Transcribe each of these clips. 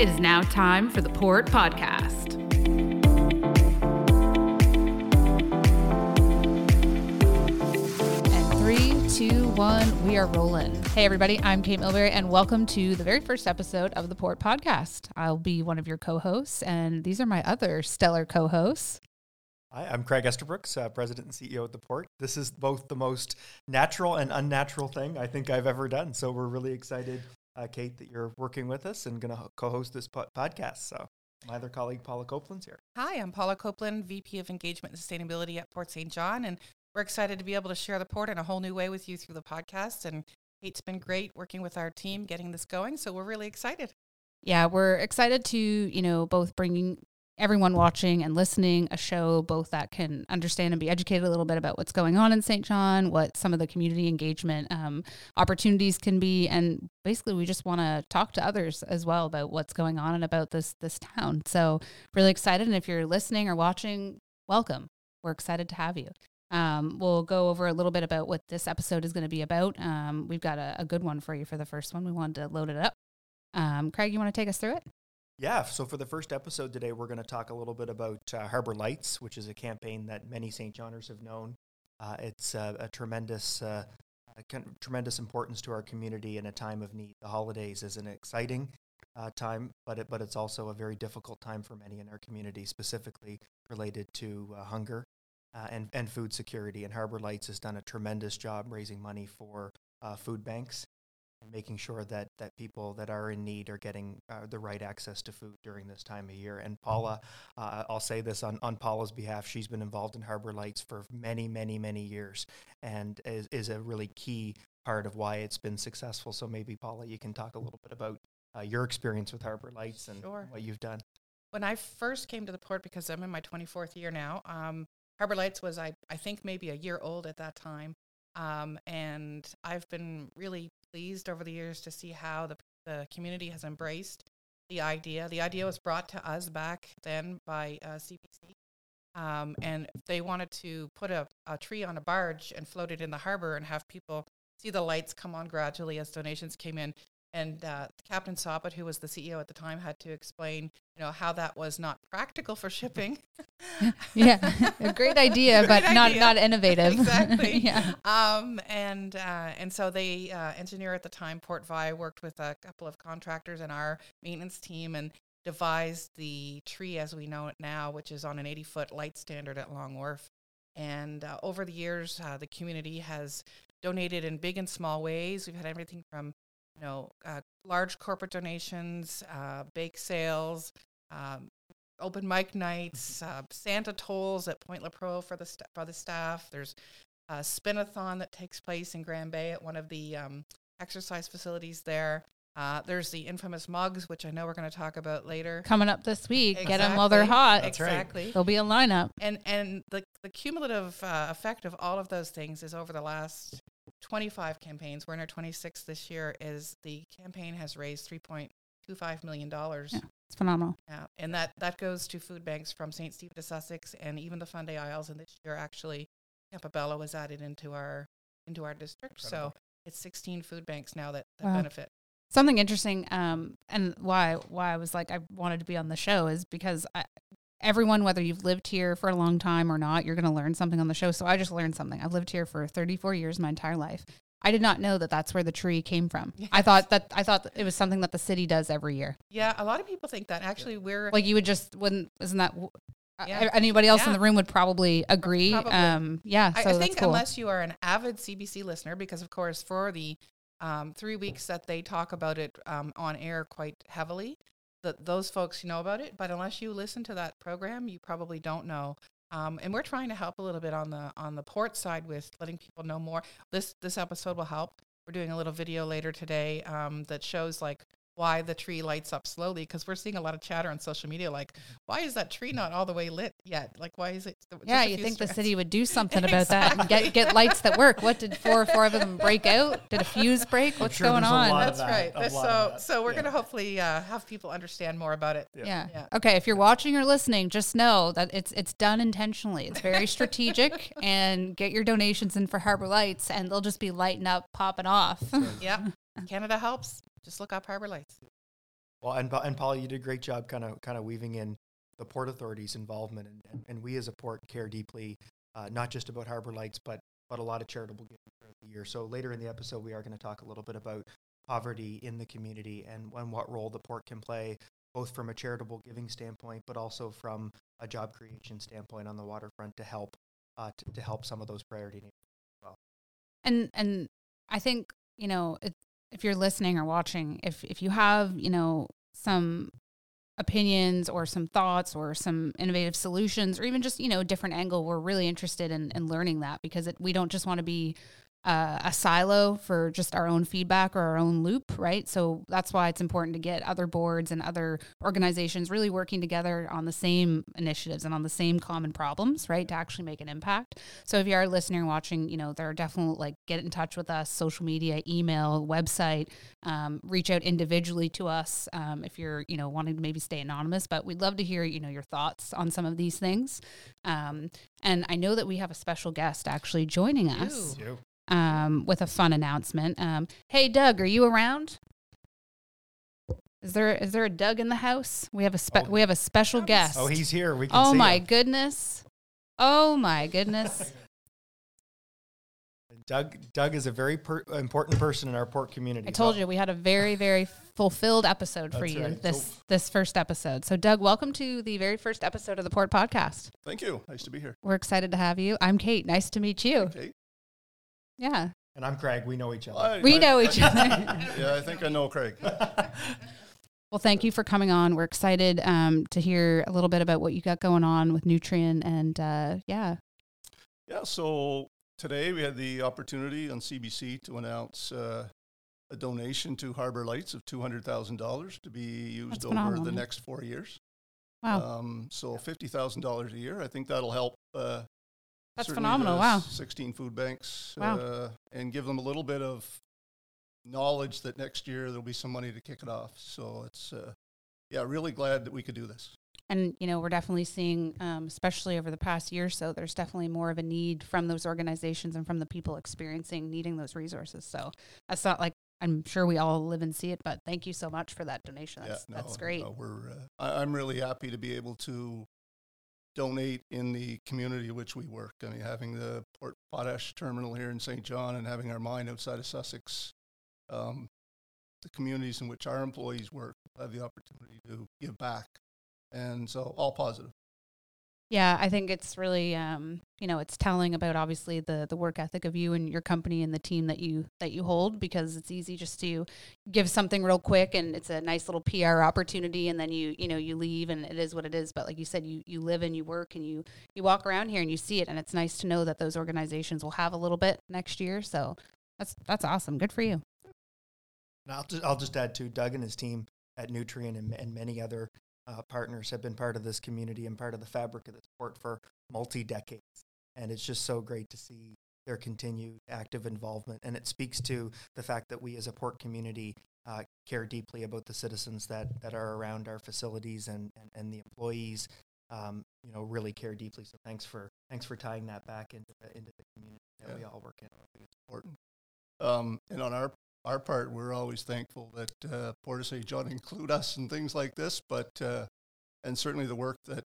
It is now time for the Port Podcast. And 3, 2, 1, we are rolling. Hey everybody, I'm Kate Milbury and welcome to the very first episode of the Port Podcast. I'll be one of your co-hosts and these are my other stellar co-hosts. Hi, I'm Craig Esterbrooks, President and CEO at the Port. This is both the most natural and unnatural thing I think I've ever done. So we're really excited, Kate, that you're working with us and going to co-host this podcast. So my other colleague, Paula Copeland's here. Hi, I'm Paula Copeland, VP of Engagement and Sustainability at Port St. John, and we're excited to be able to share the Port in a whole new way with you through the podcast. And Kate's been great working with our team, getting this going, so we're really excited. Yeah, we're excited to, both bringing everyone watching and listening a show both that can understand and be educated a little bit about what's going on in St. John, what some of the community engagement opportunities can be, and basically we just want to talk to others as well about what's going on and about this town. So really excited, and if you're listening or watching, welcome. We're excited to have you. We'll go over a little bit about what this episode is going to be about. We've got a good one for you for the first one. We wanted to load it up. Craig, you want to take us through it? Yeah, so for the first episode today, we're going to talk a little bit about Harbor Lights, which is a campaign that many St. Johners have known. It's a tremendous importance to our community in a time of need. The holidays is an exciting time, but it's also a very difficult time for many in our community, specifically related to hunger and food security. And Harbor Lights has done a tremendous job raising money for food banks, making sure that people that are in need are getting the right access to food during this time of year. And Paula, I'll say this on Paula's behalf, she's been involved in Harbor Lights for many, many, many years and is a really key part of why it's been successful. So maybe, Paula, you can talk a little bit about your experience with Harbor Lights and what you've done. When I first came to the Port, because I'm in my 24th year now, Harbor Lights was, I think, maybe a year old at that time. And I've been really pleased over the years to see how the community has embraced the idea. The idea was brought to us back then by CPC, and they wanted to put a tree on a barge and float it in the harbor and have people see the lights come on gradually as donations came in. And Captain Soppet, who was the CEO at the time, had to explain, how that was not practical for shipping. Yeah, a great idea, but not innovative. Exactly. Yeah. And so the engineer at the time, Port Vi, worked with a couple of contractors and our maintenance team and devised the tree as we know it now, which is on an 80-foot light standard at Long Wharf. And over the years, the community has donated in big and small ways. We've had everything from large corporate donations, bake sales, open mic nights, Santa tolls at Point Lepreau for the staff. There's a spin-a-thon that takes place in Grand Bay at one of the exercise facilities there. There's the infamous mugs, which I know we're going to talk about later. Coming up this week. Exactly. Get them while they're hot. That's exactly. Right. There'll be a lineup. And the cumulative effect of all of those things is over the last 25 campaigns. We're in our 26th this year. Is the campaign has raised $3.25 million. Yeah, it's phenomenal. Yeah, and that goes to food banks from St. Stephen to Sussex and even the Funday Isles. And this year, actually, Campobello was added into our district. Incredible. So it's 16 food banks now that Wow. benefit. Something interesting, and why I was like I wanted to be on the show is because everyone, whether you've lived here for a long time or not, you're going to learn something on the show. So I just learned something. I've lived here for 34 years, my entire life. I did not know that that's where the tree came from. Yes. I thought that it was something that the city does every year. Yeah, a lot of people think that. Actually, we're Like you would just isn't that? Yeah. Anybody else in Yeah. the room would probably agree. Probably. Yeah, so I that's think cool. unless you are an avid CBC listener, because of course for the 3 weeks that they talk about it on air quite heavily, those folks know about it. But unless you listen to that program, you probably don't know. And we're trying to help a little bit on the Port side with letting people know more. This episode will help. We're doing a little video later today that shows why the tree lights up slowly, because we're seeing a lot of chatter on social media like, why is that tree not all the way lit yet? Like, why is it Yeah, you think the city would do something about that and get lights that work. What did four of them break out? Did a fuse break? What's sure going there's a on? lot That's of right. that, a lot of that. So we're Yeah. going to hopefully have people understand more about it. Yeah. Yeah. Okay, if you're watching or listening, just know that it's done intentionally. It's very strategic, and get your donations in for Harbor Lights and they'll just be lighting up, popping off. Yep. Canada helps. Just look up Harbor Lights. Well, and Paul, you did a great job kind of weaving in the Port Authority's involvement, and we as a port care deeply, not just about Harbor Lights, but a lot of charitable giving throughout the year. So later in the episode, we are going to talk a little bit about poverty in the community and what role the port can play, both from a charitable giving standpoint, but also from a job creation standpoint on the waterfront to help some of those priority needs as well. And I think, if you're listening or watching, if you have, some opinions or some thoughts or some innovative solutions or even just, a different angle, we're really interested in learning that, because we don't just want to be a silo for just our own feedback or our own loop, right? So that's why it's important to get other boards and other organizations really working together on the same initiatives and on the same common problems, right, to actually make an impact. So if you are listening or watching, there are definitely get in touch with us, social media, email, website, reach out individually to us if you're, wanting to maybe stay anonymous, but we'd love to hear, your thoughts on some of these things. And I know that we have a special guest actually joining us. With a fun announcement. Hey, Doug, are you around? Is there a Doug in the house? We have a special guest. Oh, he's here. We can see him. Goodness. Oh my goodness. Doug is a very important person in our port community. I told you we had a very, very fulfilled episode for you, right. This first episode. So Doug, welcome to the very first episode of the Port Podcast. Thank you. Nice to be here. We're excited to have you. I'm Kate. Nice to meet you. Kate. Yeah. And I'm Craig. We know each other. We know each other. Yeah, I think I know Craig. Well, thank you for coming on. We're excited to hear a little bit about what you got going on with Nutrien and Yeah, so today we had the opportunity on CBC to announce a donation to Harbor Lights of $200,000 to be used over the next 4 years. Wow. So $50,000 a year. I think that'll help that's phenomenal. Wow. 16 food banks. Wow. And give them a little bit of knowledge that next year there'll be some money to kick it off. So it's, really glad that we could do this. And, we're definitely seeing, especially over the past year or so, there's definitely more of a need from those organizations and from the people needing those resources. So that's not like, I'm sure we all live and see it, but thank you so much for that donation. That's great. No, I'm really happy to be able to donate in the community in which we work. I mean, having the Port Potash terminal here in St. John and having our mine outside of Sussex, the communities in which our employees work have the opportunity to give back. And so all positive. Yeah, I think it's really, it's telling about obviously the work ethic of you and your company and the team that you hold, because it's easy just to give something real quick and it's a nice little PR opportunity and then you leave and it is what it is. But like you said, you live and you work and you walk around here and you see it, and it's nice to know that those organizations will have a little bit next year. So that's awesome. Good for you. And I'll just add to Doug and his team at Nutrien and many other partners have been part of this community and part of the fabric of this port for multi-decades. And it's just so great to see their continued active involvement. And it speaks to the fact that we as a port community care deeply about the citizens that are around our facilities and the employees, really care deeply. So thanks for tying that back into the community that we all work in. It's important. And on our part, we're always thankful that Port of St. John include us in things like this, but and certainly the work that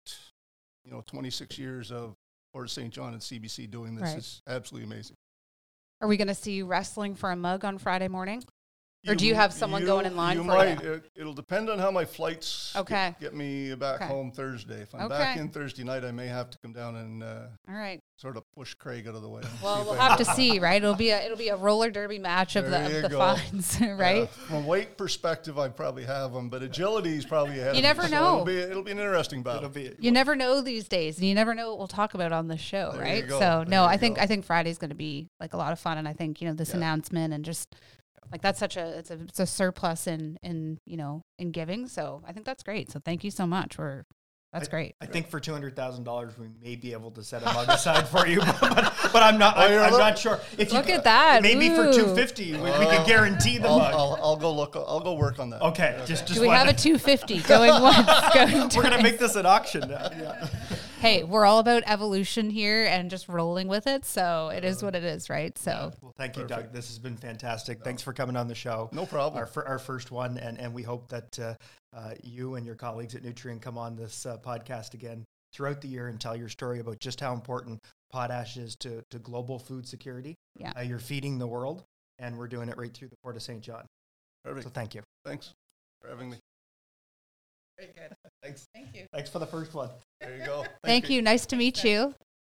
26 years of Port of St. John and CBC doing this is absolutely amazing. Are we going to see you wrestling for a mug on Friday morning? Or do you have someone going in line for you? It'll depend on how my flights get me back home Thursday. If I'm back in Thursday night, I may have to come down and all right, sort of push Craig out of the way. Well, we'll have to see, right? It'll be a roller derby match of the fines, right? From a weight perspective, I probably have them, but agility is probably ahead. You never know. So it'll be an interesting battle. You never know these days, and you never know what we'll talk about on the show, right? So I think Friday's going to be like a lot of fun, and I think this announcement and just. Like that's it's a surplus in giving. So I think that's great. So thank you so much. That's great. I think for $200,000 we may be able to set a mug aside for you, but I'm not. I'm not sure. Look at that. Maybe for $250 we can guarantee the mug. I'll go look. I'll go work on that. Okay. Just do we have a $250 going once? We're gonna make this an auction now. Yeah. Hey, we're all about evolution here and just rolling with it. So it is what it is, right? So Well, thank you, Doug. This has been fantastic. Thanks for coming on the show. No problem. Our first one, and we hope that you and your colleagues at Nutrien come on this podcast again throughout the year and tell your story about just how important potash is to global food security. Yeah. You're feeding the world, and we're doing it right through the Port of St. John. Perfect. So thank you. Thanks for having me. Very good. Thanks. Thank you. Thanks for the first one. There you go. thank you. Nice to meet you.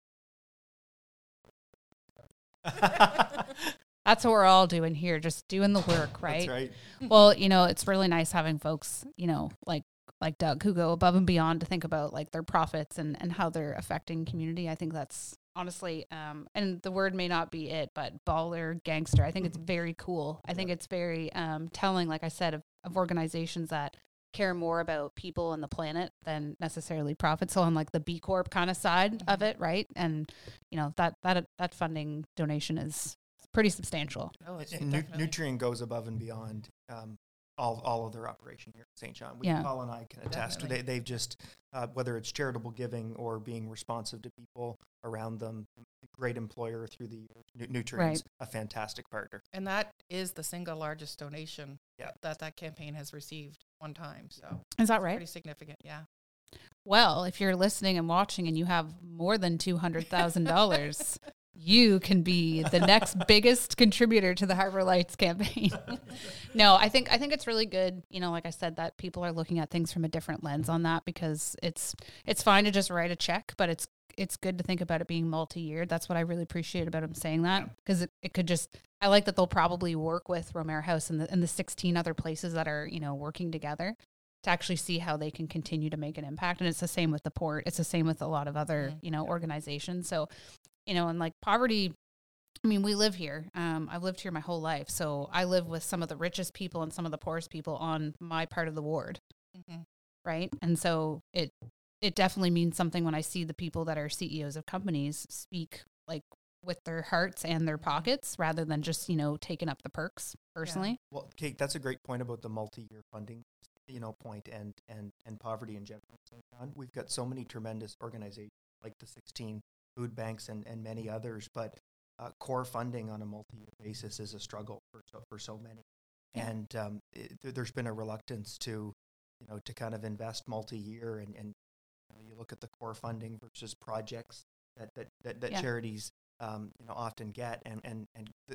That's what we're all doing here, just doing the work, right? That's right. Well, it's really nice having folks, like Doug, who go above and beyond to think about like their profits and how they're affecting community. I think that's honestly, and the word may not be it, but baller, gangster. I think it's very cool. I think it's very telling, like I said, of organizations that care more about people and the planet than necessarily profit. So on like the B Corp kind of side of it, right? And that funding donation is pretty substantial. Oh, it's And definitely. Nutrien goes above and beyond all of their operation here at St. John. Paul and I can attest. Definitely. They've just, whether it's charitable giving or being responsive to people around them, great employer through the years. Nutrien's Right. a fantastic partner. And that is the single largest donation Yeah. that campaign has received one time. So Is that right? pretty significant. Yeah. Well, if you're listening and watching and you have more than $200,000, you can be the next biggest contributor to the Harbor Lights campaign. No, I think it's really good, like I said, that people are looking at things from a different lens on that, because it's fine to just write a check, but it's good to think about it being multi-year. That's what I really appreciate about him saying that, because it could just, I like that they'll probably work with Romero House and the 16 other places that are, working together to actually see how they can continue to make an impact. And it's the same with the port. It's the same with a lot of other, organizations. So, and like poverty, I mean, we live here. I've lived here my whole life. So I live with some of the richest people and some of the poorest people on my part of the ward. Mm-hmm. Right. And so it definitely means something when I see the people that are CEOs of companies speak like with their hearts and their pockets rather than just, taking up the perks personally. Well, Kate, that's a great point about the multi-year funding, point and poverty in general. St. John, we've got so many tremendous organizations like the 16 food banks and many others, but core funding on a multi-year basis is a struggle for so many. Yeah. And there's been a reluctance to kind of invest multi-year, and you look at the core funding versus projects that charities often get, and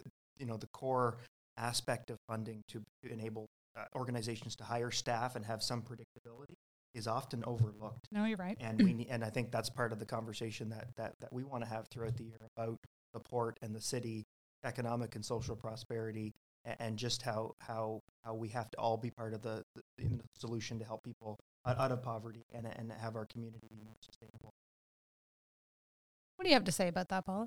the core aspect of funding to enable organizations to hire staff and have some predictability is often overlooked. No, you're right. And we and I think that's part of the conversation that we want to have throughout the year about the port and the city, economic and social prosperity, and just how we have to all be part of the solution to help people out of poverty and have our community be more sustainable. What do you have to say about that, Paula?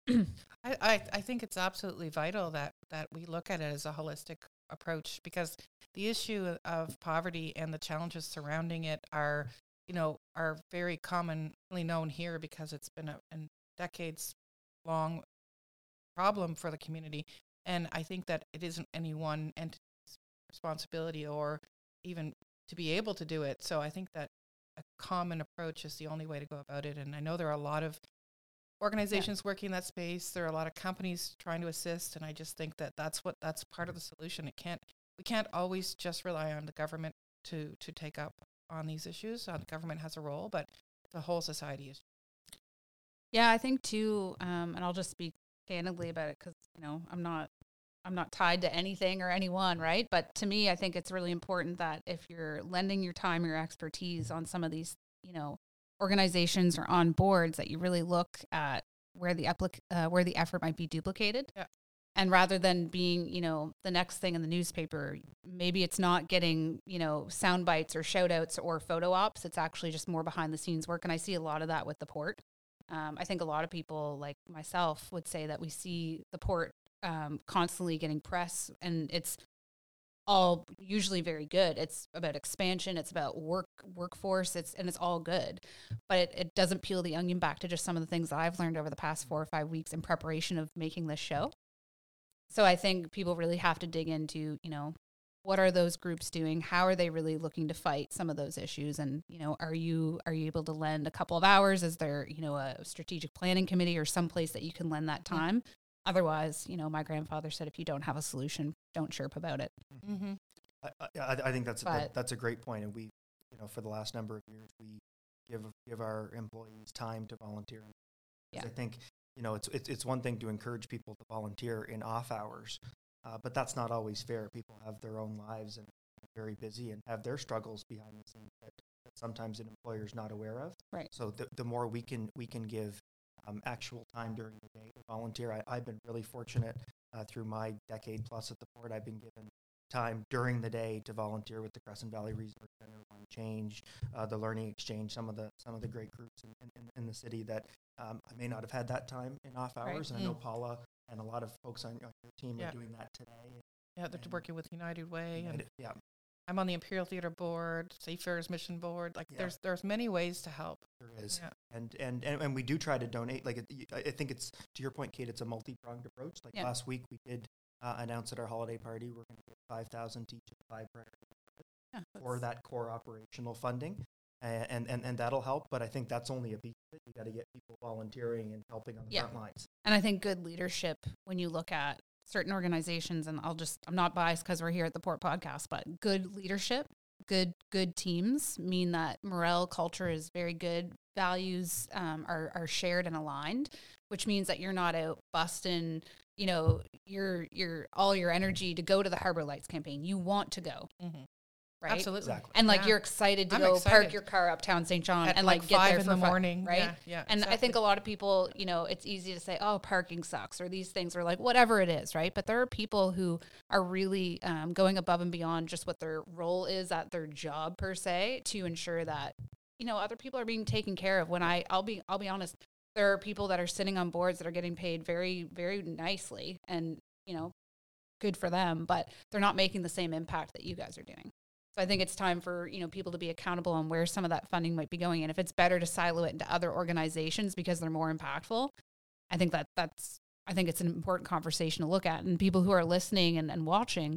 I think it's absolutely vital that we look at it as a holistic approach, because the issue of poverty and the challenges surrounding it are very commonly known here, because it's been a decades long problem for the community. And I think that it isn't any one entity's responsibility or even to be able to do it. So I think that a common approach is the only way to go about it. And I know there are a lot of organizations working in that space. There are a lot of companies trying to assist, and I just think that that's part of the solution. We can't always just rely on the government to take up on these issues. The government has a role, but the whole society is. Yeah, I think too, and I'll just speak candidly about it because I'm not tied to anything or anyone, right? But to me, I think it's really important that if you're lending your time, your expertise on some of these, organizations or on boards, that you really look at where the effort might be duplicated. Yeah. And rather than being, the next thing in the newspaper, maybe it's not getting, sound bites or shout outs or photo ops. It's actually just more behind the scenes work. And I see a lot of that with the port. I think a lot of people like myself would say that we see the port constantly getting press, and it's all usually very good. It's about expansion. It's about workforce. It's all good, but it doesn't peel the onion back to just some of the things that I've learned over the past 4 or 5 weeks in preparation of making this show. So I think people really have to dig into, what are those groups doing? How are they really looking to fight some of those issues? And, are you able to lend a couple of hours? Is there, a strategic planning committee or someplace that you can lend that time? Otherwise, my grandfather said, if you don't have a solution, don't chirp about it. Mm-hmm. I think that's a great point. And we, for the last number of years, we give our employees time to volunteer. I think, it's one thing to encourage people to volunteer in off hours, but that's not always fair. People have their own lives and are very busy and have their struggles behind the scenes that sometimes an employer is not aware of. Right. So the more we can give actual time during the day to volunteer. I've been really fortunate through my decade plus at the port. I've been given time during the day to volunteer with the Crescent Valley Resource Center, One Change, the Learning Exchange, some of the great groups in the city that I may not have had that time in off hours. And I know Paula and a lot of folks on your team are doing that today. Yeah, they're working with United Way. Yeah. I'm on the Imperial Theater Board, Seafarers Mission Board. There's many ways to help. There is, and we do try to donate. I think it's, to your point, Kate, it's a multi-pronged approach. Last week we did announce at our holiday party we're going to give 5,000 to each of the 5 priorities for that core operational funding, and that'll help. But I think that's only a piece of it. You got to get people volunteering and helping on the front lines. And I think good leadership, when you look at certain organizations, and I'm not biased because we're here at the Port Podcast, but good leadership, good teams mean that morale culture is very good. Values are shared and aligned, which means that you're not out busting, your all your energy to go to the Harbor Lights campaign. You want to go. Mm-hmm. Right? Absolutely. Exactly. And you're excited to park your car uptown St. John at and get there in the morning. Right. Yeah. And I think a lot of people, it's easy to say, oh, parking sucks, or these things, or whatever it is. Right. But there are people who are really going above and beyond just what their role is at their job per se to ensure that, other people are being taken care of. When I'll be honest, there are people that are sitting on boards that are getting paid very, very nicely and, good for them, but they're not making the same impact that you guys are doing. So I think it's time for, people to be accountable on where some of that funding might be going. And if it's better to silo it into other organizations because they're more impactful, I think I think it's an important conversation to look at. And people who are listening and watching,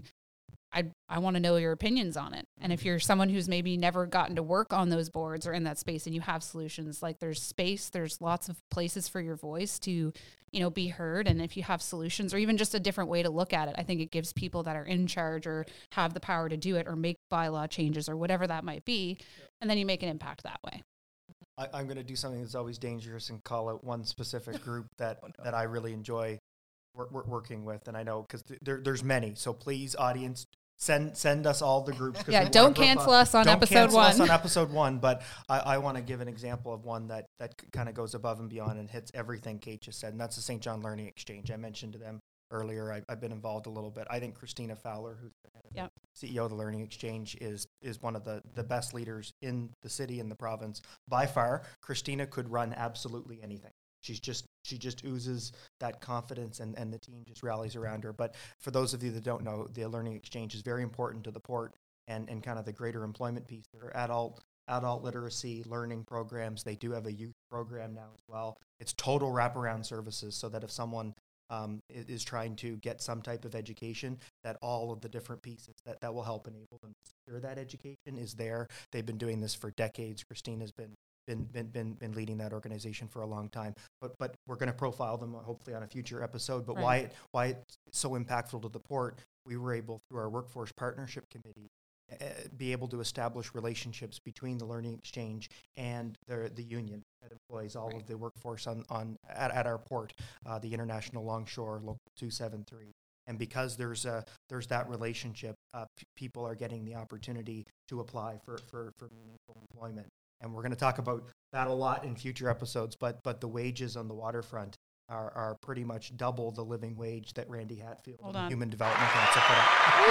I want to know your opinions on it. And if you're someone who's maybe never gotten to work on those boards or in that space and you have solutions, there's space, there's lots of places for your voice to, be heard. And if you have solutions or even just a different way to look at it, I think it gives people that are in charge or have the power to do it or make bylaw changes or whatever that might be. And then you make an impact that way. I'm going to do something that's always dangerous and call out one specific group that I really enjoy working with. And I know because there's many. So please, audience, send us all the groups. Yeah, don't cancel us on episode 1. But I want to give an example of one that kind of goes above and beyond and hits everything Kate just said, and that's the St. John Learning Exchange. I mentioned to them earlier. I've been involved a little bit. I think Christina Fowler, who's the CEO of the Learning Exchange, is one of the best leaders in the city and the province by far. Christina could run absolutely anything. She just oozes that confidence, and the team just rallies around her. But for those of you that don't know, the Learning Exchange is very important to the port and kind of the greater employment piece. There are adult literacy learning programs. They do have a youth program now as well. It's total wraparound services, so that if someone is trying to get some type of education, that all of the different pieces that will help enable them to secure that education is there. They've been doing this for decades. Christina's been leading that organization for a long time, but we're going to profile them hopefully on a future episode. But why it's so impactful to the port, we were able, through our workforce partnership committee, be able to establish relationships between the Learning Exchange and the union that employs all of the workforce at our port, the International Longshore Local 273. And because there's that relationship, people are getting the opportunity to apply for meaningful employment. And we're going to talk about that a lot in future episodes, but the wages on the waterfront are pretty much double the living wage that Randy Hatfield and Human Development Council put up.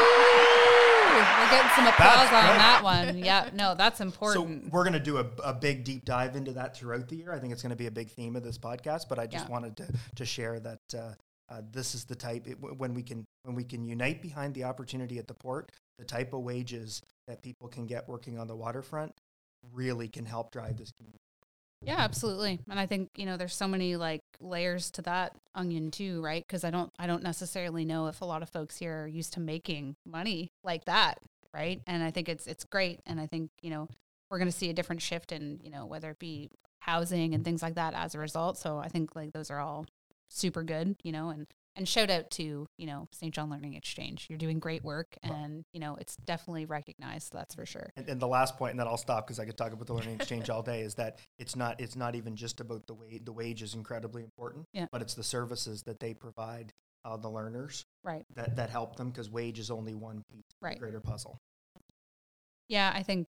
We're getting some applause on that one. Yeah, no, that's important. So we're going to do a big deep dive into that throughout the year. I think it's going to be a big theme of this podcast, but I just wanted to share that this is the type, when we can unite behind the opportunity at the port, the type of wages that people can get working on the waterfront really can help drive this community. Yeah, absolutely. And I think, there's so many like layers to that onion too, right? Because I don't necessarily know if a lot of folks here are used to making money like that, right? And I think it's great. And I think, we're going to see a different shift in, whether it be housing and things like that as a result. So I think like those are all super good, and shout out to, St. John Learning Exchange. You're doing great work, and, it's definitely recognized. That's for sure. And the last point, and then I'll stop because I could talk about the Learning Exchange all day, is that it's not even just about the wage. The wage is incredibly important, but it's the services that they provide the learners right. that help them, because wage is only one piece of the greater puzzle. Yeah, I think,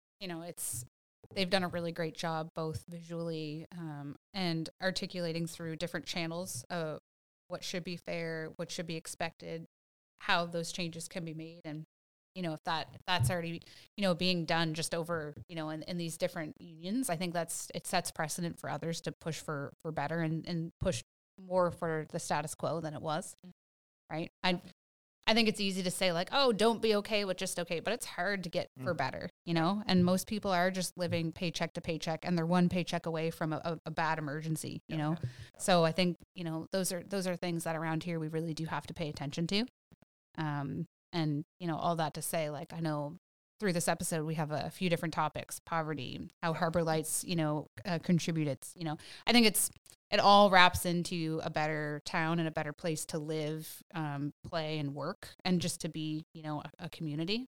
they've done a really great job both visually and articulating through different channels of what should be fair, what should be expected, how those changes can be made. And, if that's already, being done just over, in these different unions, I think it sets precedent for others to push for better and push more for the status quo than it was. Right. I think it's easy to say like, oh, don't be okay with just okay, but it's hard to get for better, and most people are just living paycheck to paycheck, and they're one paycheck away from a bad emergency, So I think, those are things that around here we really do have to pay attention to. And, all that to say, like, I know through this episode, we have a few different topics: poverty, how Harbor Lights, contribute. It's, I think it all wraps into a better town and a better place to live, play, and work, and just to be, a community.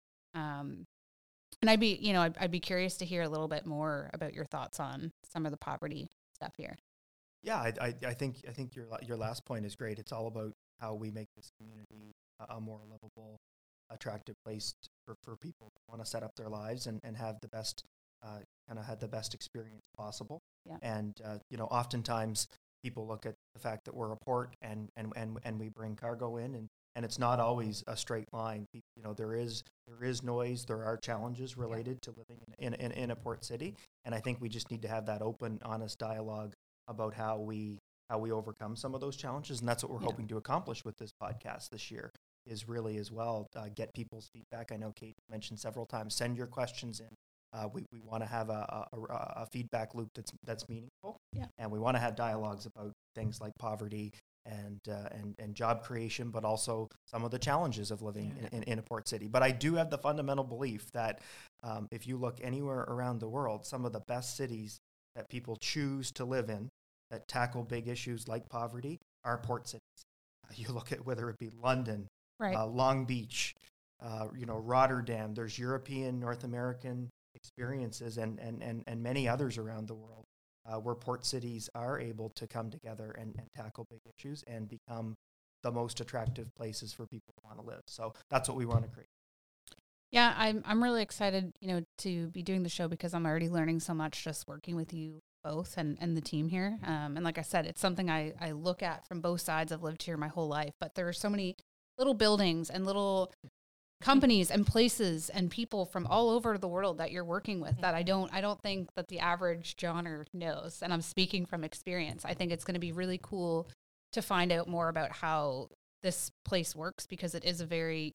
And I'd be curious to hear a little bit more about your thoughts on some of the poverty stuff here. Yeah, I think your last point is great. It's all about how we make this community a more livable, attractive place for people who want to set up their lives and have the best had the best experience possible. Yeah. And oftentimes people look at the fact that we're a port and we bring cargo in, and it's not always a straight line. There is noise, there are challenges related to living in a port city, and I think we just need to have that open, honest dialogue about how we overcome some of those challenges, and that's what we're hoping to accomplish with this podcast this year. Is really as well get people's feedback. I know Kate mentioned several times, send your questions in. We want to have a feedback loop that's meaningful, and we want to have dialogues about things like poverty and job creation, but also some of the challenges of living in a port city. But I do have the fundamental belief that if you look anywhere around the world, some of the best cities that people choose to live in that tackle big issues like poverty are port cities. You look at whether it be London, Long Beach, Rotterdam. There's European, North American experiences and many others around the world where port cities are able to come together and tackle big issues and become the most attractive places for people to want to live. So that's what we want to create. Yeah, I'm really excited, to be doing the show because I'm already learning so much just working with you both and the team here. And like I said, it's something I look at from both sides. I've lived here my whole life, but there are so many little buildings and little companies and places and people from all over the world that you're working with that I don't think that the average Johnner knows. And I'm speaking from experience. I think it's going to be really cool to find out more about how this place works, because it is a very,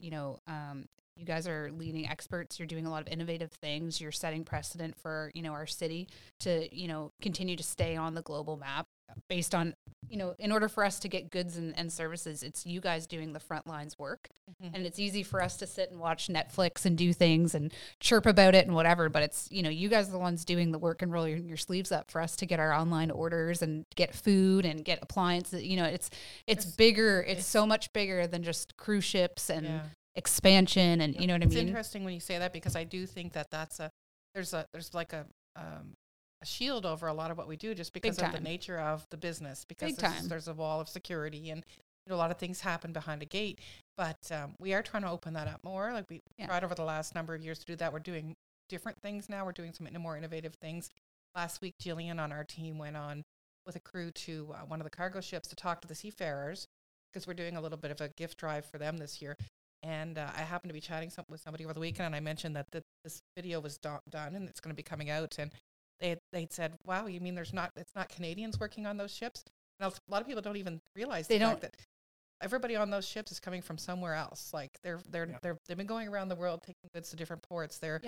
you guys are leading experts. You're doing a lot of innovative things. You're setting precedent for, our city to, continue to stay on the global map based on, in order for us to get goods and services, it's you guys doing the front lines work. Mm-hmm. And it's easy for us to sit and watch Netflix and do things and chirp about it and whatever. But it's, you guys are the ones doing the work and roll your sleeves up for us to get our online orders and get food and get appliances. It's bigger. It's so much bigger than just cruise ships and expansion. And you know what I mean? It's interesting when you say that, because I do think that there's like a shield over a lot of what we do just because of the nature of the business, because there's a wall of security and a lot of things happen behind a gate. But we are trying to open that up more. Like we tried over the last number of years to do that. We're doing different things now. We're doing some more innovative things. Last week, Jillian on our team went on with a crew to one of the cargo ships to talk to the seafarers, because we're doing a little bit of a gift drive for them this year. And I happened to be chatting with somebody over the weekend, and I mentioned that this video was done and it's going to be coming out. And they'd said, "Wow, you mean it's not Canadians working on those ships?" And a lot of people don't even realize the fact that everybody on those ships is coming from somewhere else. Like they've been going around the world taking goods to different ports. They're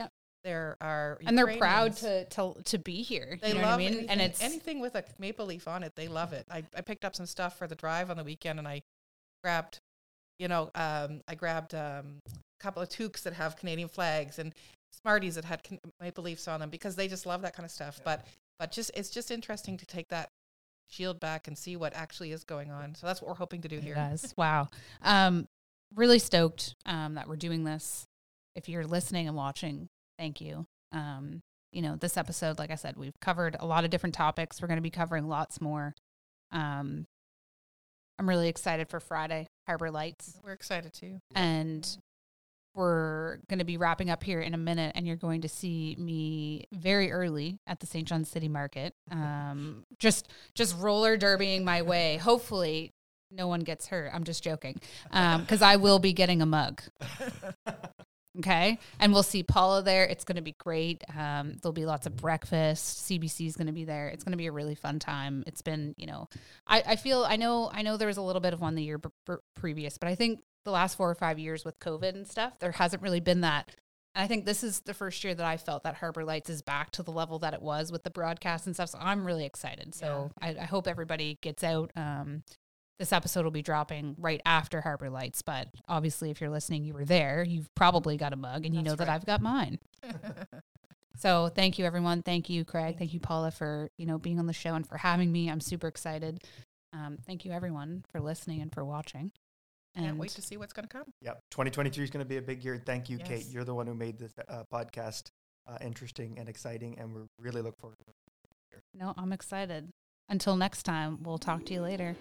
There are And they're proud Ukrainians. to be here. They you know love what I mean? anything, And it's anything with a maple leaf on it. They love it. I picked up some stuff for the drive on the weekend, and I grabbed, a couple of toques that have Canadian flags and Smarties that had maple leafs on them because they just love that kind of stuff. But it's just interesting to take that shield back and see what actually is going on. So that's what we're hoping to do here. Guys, wow. Really stoked that we're doing this. If you're listening and watching, thank you. This episode, like I said, we've covered a lot of different topics. We're going to be covering lots more. I'm really excited for Friday, Harbor Lights. We're excited too. And we're going to be wrapping up here in a minute, and you're going to see me very early at the St. John City Market. Just roller derbying my way. Hopefully no one gets hurt. I'm just joking. Because I will be getting a mug. Okay. And we'll see Paula there. It's going to be great. There'll be lots of breakfast. CBC is going to be there. It's going to be a really fun time. It's been, I know there was a little bit of one the year previous, but I think the last 4 or 5 years with COVID and stuff, there hasn't really been that. And I think this is the first year that I felt that Harbor Lights is back to the level that it was with the broadcast and stuff. So I'm really excited. So I hope everybody gets out. This episode will be dropping right after Harbor Lights, but obviously if you're listening, you were there, you've probably got a mug and you know that I've got mine. So thank you, everyone. Thank you, Craig. Thank you, Paula, for, being on the show and for having me. I'm super excited. Thank you, everyone, for listening and for watching. Can't wait to see what's going to come. Yep. 2023 is going to be a big year. Thank you, Yes. Kate. You're the one who made this podcast interesting and exciting, and we really look forward to it. No, I'm excited. Until next time, we'll talk to you later.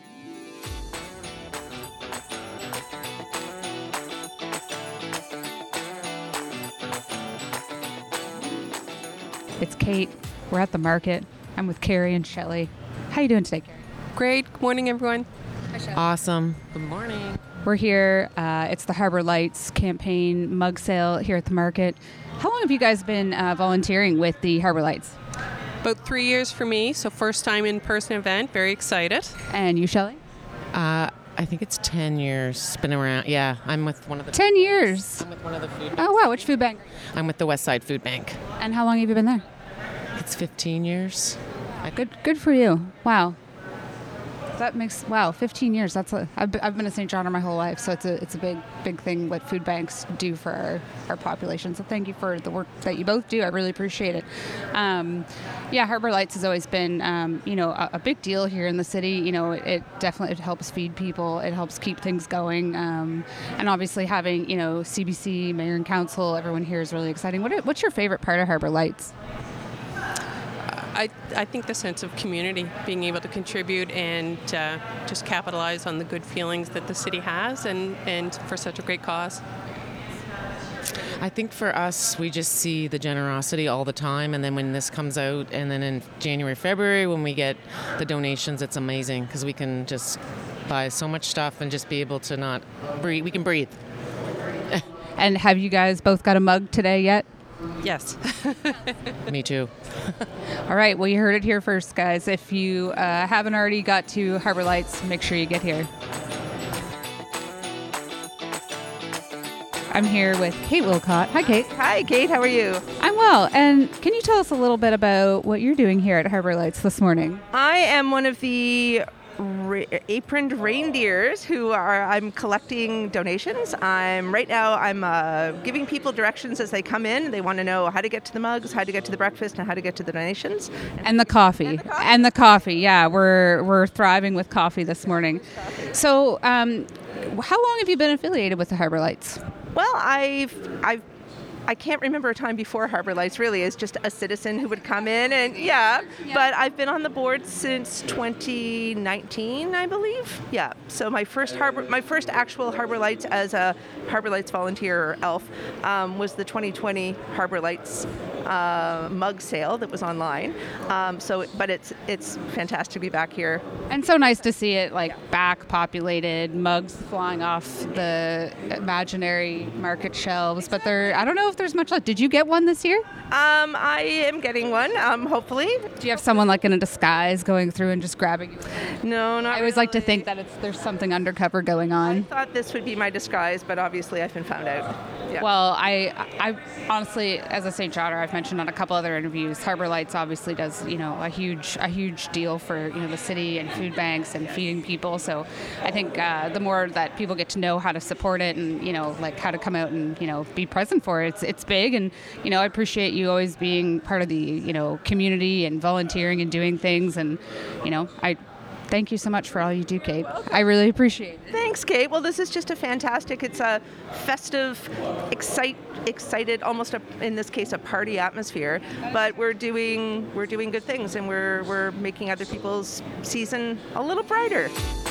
It's Kate. We're at the market. I'm with Carrie and Shelley. How you doing today, Carrie? Great. Good morning, everyone. Hi, Shelley. Awesome. Good morning. We're here. It's the Harbor Lights campaign mug sale here at the market. How long have you guys been volunteering with the Harbor Lights? About 3 years for me, so first time in-person event. Very excited. And you, Shelley? I think it's 10 years. Been around. Yeah, I'm with one of the 10 years. I'm with one of the food. Oh, wow. Which food bank? I'm with the West Side Food Bank. And how long have you been there? It's 15 years. Good for you. Wow. That makes 15 years. I've been a St. Johner my whole life, so it's a big thing what food banks do for our population. So thank you for the work that you both do. I really appreciate it. Harbor Lights has always been a big deal here in the city. It definitely helps feed people. It helps keep things going. And obviously having CBC, mayor and council, everyone here is really exciting. What's your favorite part of Harbor Lights? I think the sense of community, being able to contribute and just capitalize on the good feelings that the city has and for such a great cause. I think for us, we just see the generosity all the time. And then when this comes out, and then in January, February, when we get the donations, it's amazing because we can just buy so much stuff and just be able to not breathe. We can breathe. And have you guys both got a mug today yet? Yes. Me too. All right. Well, you heard it here first, guys. If you haven't already got to Harbor Lights, make sure you get here. I'm here with Kate Wilcott. Hi, Kate. Hi, Kate. How are you? I'm well. And can you tell us a little bit about what you're doing here at Harbor Lights this morning? I am one of the aproned reindeers I'm collecting donations. I'm giving people directions as they come in. They want to know how to get to the mugs, how to get to the breakfast, and how to get to the donations. And the coffee. And the coffee. Yeah, we're thriving with coffee this morning. So, how long have you been affiliated with the Harbor Lights? Well, I can't remember a time before Harbor Lights, really, as just a citizen who would come in but I've been on the board since 2019, I believe. Yeah. So my first actual Harbor Lights as a Harbor Lights volunteer or ELF was the 2020 Harbor Lights mug sale that was online. But it's fantastic to be back here. And so nice to see it like back populated, mugs flying off the imaginary market shelves. But I don't know if there's much left. Did you get one this year? I am getting one, hopefully. Do you have someone like in a disguise going through and just grabbing you? No, not I always really. like to think that there's something undercover going on. I thought this would be my disguise, but obviously I've been found out. Yeah. Well, I honestly, as a St. Johnner, I've mentioned on a couple other interviews, Harbor Lights obviously does, a huge deal for, the city and food banks and feeding people. So I think the more that people get to know how to support it and, like how to come out and, be present for it, it's big. And, I appreciate you always being part of the, community and volunteering and doing things. And, I thank you so much for all you do, Kate. I really appreciate it. Thanks, Kate. Well, this is just it's a festive, excited, almost in this case, a party atmosphere. But we're doing good things, and we're making other people's season a little brighter.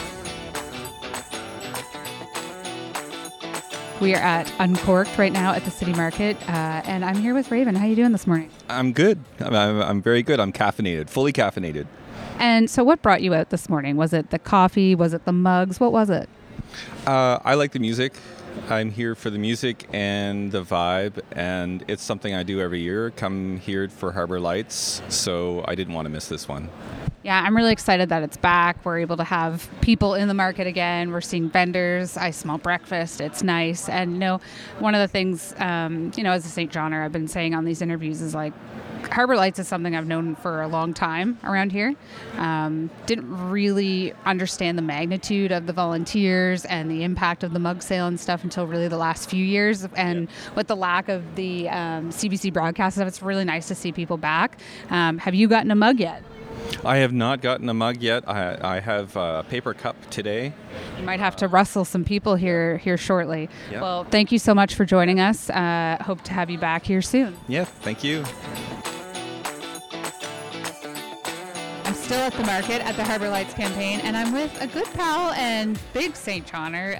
We are at Uncorked right now at the City Market, and I'm here with Raven. How are you doing this morning? I'm good. I'm very good. I'm caffeinated, fully caffeinated. And so what brought you out this morning? Was it the coffee? Was it the mugs? What was it? I like the music. I'm here for the music and the vibe, and it's something I do every year. Come here for Harbor Lights, so I didn't want to miss this one. Yeah, I'm really excited that it's back. We're able to have people in the market again. We're seeing vendors. I smell breakfast. It's nice. And, one of the things, as a St. Johnner, I've been saying on these interviews is like, Harbor Lights is something I've known for a long time around here. Didn't really understand the magnitude of the volunteers and the impact of the mug sale and stuff until really the last few years. And with the lack of the CBC broadcast stuff, it's really nice to see people back. Have you gotten a mug yet? I have not gotten a mug yet. I have a paper cup today. You might have to rustle some people here shortly. Yeah. Well, thank you so much for joining us. Hope to have you back here soon. Yeah, thank you. I'm still at the market at the Harbor Lights campaign, and I'm with a good pal and big St. Johnner.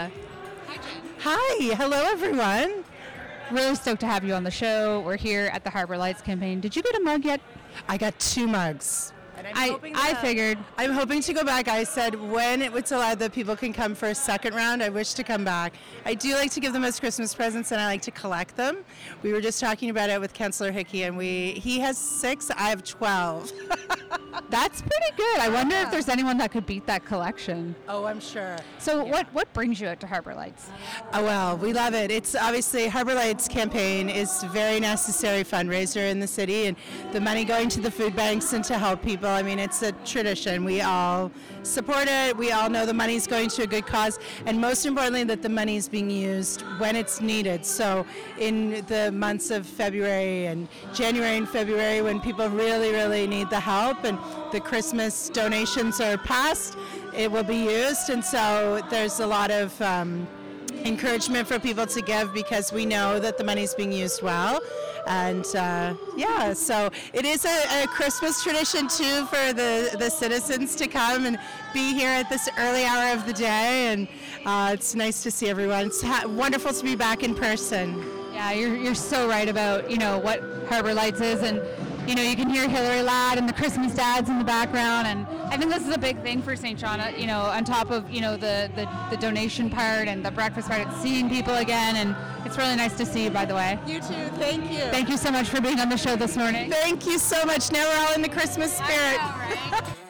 Hi, hello everyone. Really stoked to have you on the show. We're here at the Harbor Lights campaign. Did you get a mug yet? I got 2 mugs. I figured. I'm hoping to go back. I said when it's allowed that people can come for a second round, I wish to come back. I do like to give them as Christmas presents, and I like to collect them. We were just talking about it with Councillor Hickey, and he has 6, I have 12. That's pretty good. I wonder if there's anyone that could beat that collection. Oh, I'm sure. So what brings you out to Harbor Lights? Oh, well, we love it. It's obviously Harbor Lights campaign is a very necessary fundraiser in the city, and the money going to the food banks and to help people. I mean, it's a tradition. We all support it. We all know the money's going to a good cause, and most importantly, that the money is being used when it's needed. So in the months of February and January and February, when people really, really need the help and the Christmas donations are passed, it will be used. And so there's a lot of encouragement for people to give because we know that the money's being used well. And so it is a Christmas tradition too for the citizens to come and be here at this early hour of the day, and it's nice to see everyone. It's wonderful to be back in person. Yeah, you're so right about what Harbor Lights is, and you can hear Hillary Ladd and the Christmas dads in the background, and I think this is a big thing for St. John. On top of the donation part and the breakfast part, it's seeing people again, and it's really nice to see you. By the way, You too. Thank you. thank you so much for being on the show this morning. Thank you so much. Now we're all in the Christmas spirit. I know, right?